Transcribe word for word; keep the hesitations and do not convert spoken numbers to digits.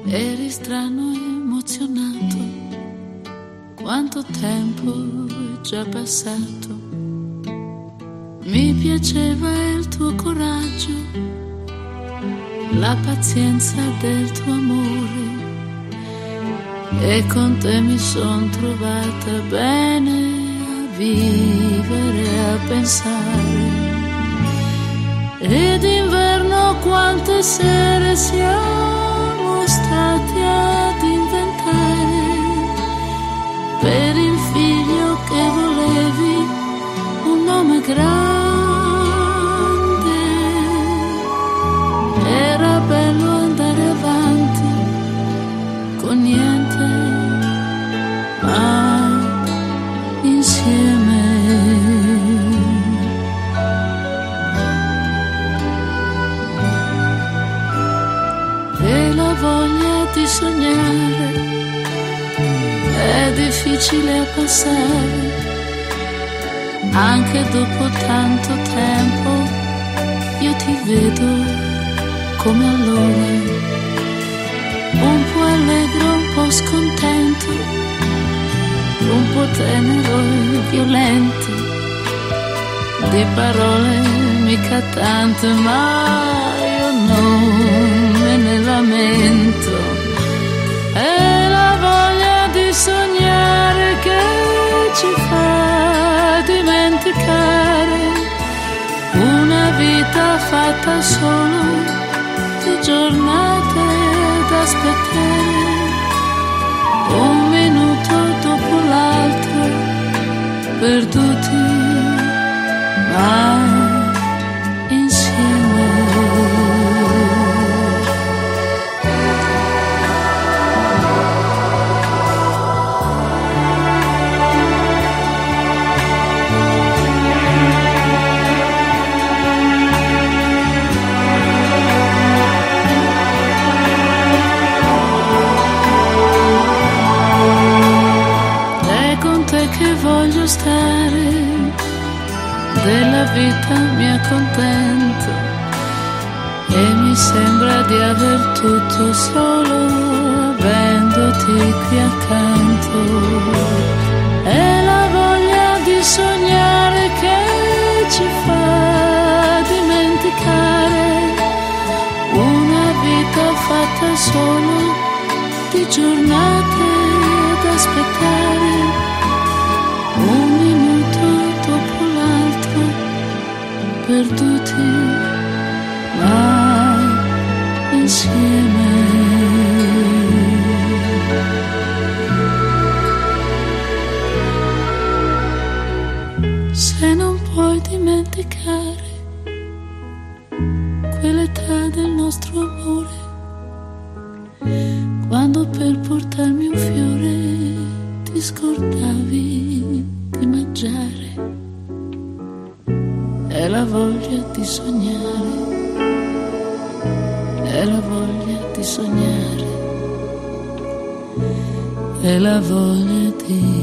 Eri strano e emozionato, quanto tempo è già passato. Mi piaceva il tuo coraggio, la pazienza del tuo amore, e con te mi son trovata bene a vivere, a pensare. Ed d'inverno quante sere siamo stati ad inventare per il figlio che volevi, un nome grande. Era bello andare avanti con niente, ma insieme. E la voglia di sognare è difficile a passare, anche dopo tanto tempo io ti vedo come allora, un po' allegro, un po' scontento, un po' tenero e violento, di parole mica tante, ma io non me ne lamento. È la voglia di sognare che ci fa dimenticare una vita fatta solo di giornate da aspettare, un minuto dopo l'altro, perduti ma insieme. Che voglio stare, della vita mi accontento e mi sembra di aver tutto solo avendoti qui accanto. È la voglia di sognare che ci fa dimenticare una vita fatta solo di giornate da aspettare, un minuto dopo l'altro, perduti ma insieme. Se non puoi dimenticare quell'età del nostro amore, quando per portarmi un fiore ti scordavi di mangiare, è la voglia di sognare, è la voglia di sognare, è la voglia di